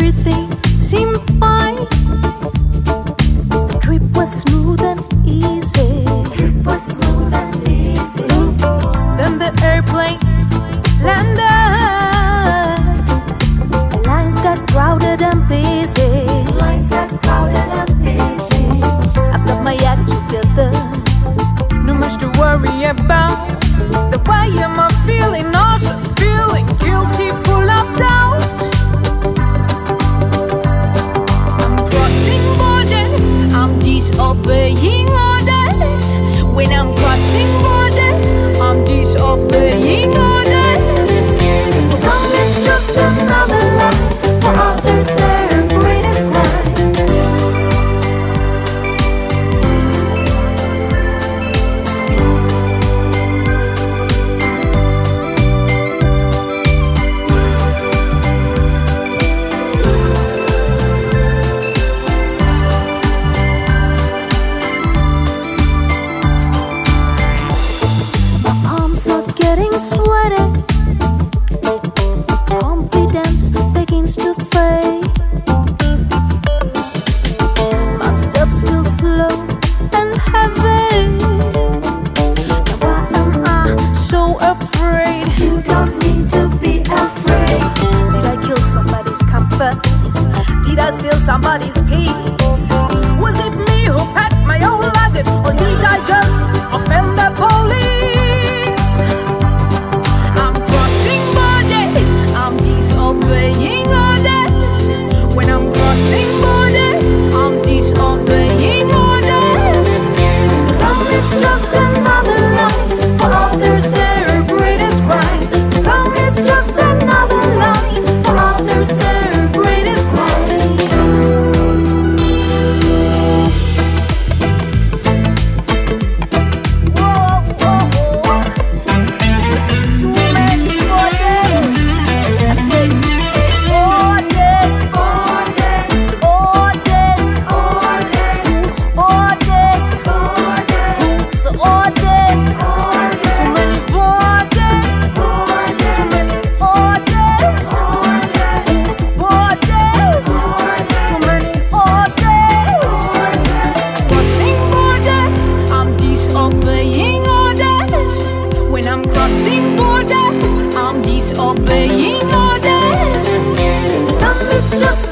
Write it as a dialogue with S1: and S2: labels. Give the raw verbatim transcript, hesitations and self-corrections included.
S1: everything seemed fine. The trip was smooth and easy.
S2: The trip was smooth and easy.
S1: Then the airplane landed. Lines got crowded and busy.
S2: Lines got crowded and busy.
S1: I've got my act together, no much to worry about. The way am I feeling? Nauseous, feeling guilty, full of doubt. I'm crossing borders, I'm disobeying orders. When I'm crossing borders, I'm disobeying orders.
S2: For some it's just another lie, for others their greatest crime.
S1: Getting sweaty, confidence begins to fade. My steps feel slow and heavy. Now why am I so afraid?
S2: You don't need to be afraid.
S1: Did I kill somebody's comfort? Did I steal somebody's peace? Was it me who packed my own luggage, or did I just offend the police? Disobeying orders. When I'm crossing borders, I'm disobeying orders.
S2: For some it's just another lie, for others their greatest crime. For some it's just another lie, for others their greatest crime.
S1: Whoa, whoa, whoa. Too many orders. I say orders,
S2: Orders,
S1: orders,
S2: orders,
S1: orders,
S2: orders,
S1: so orders. Too
S2: orders,
S1: many borders, too many orders,
S2: orders,
S1: borders, too many orders. Crossing borders, I'm disobeying orders. When I'm crossing borders, I'm disobeying orders.
S2: For some it's just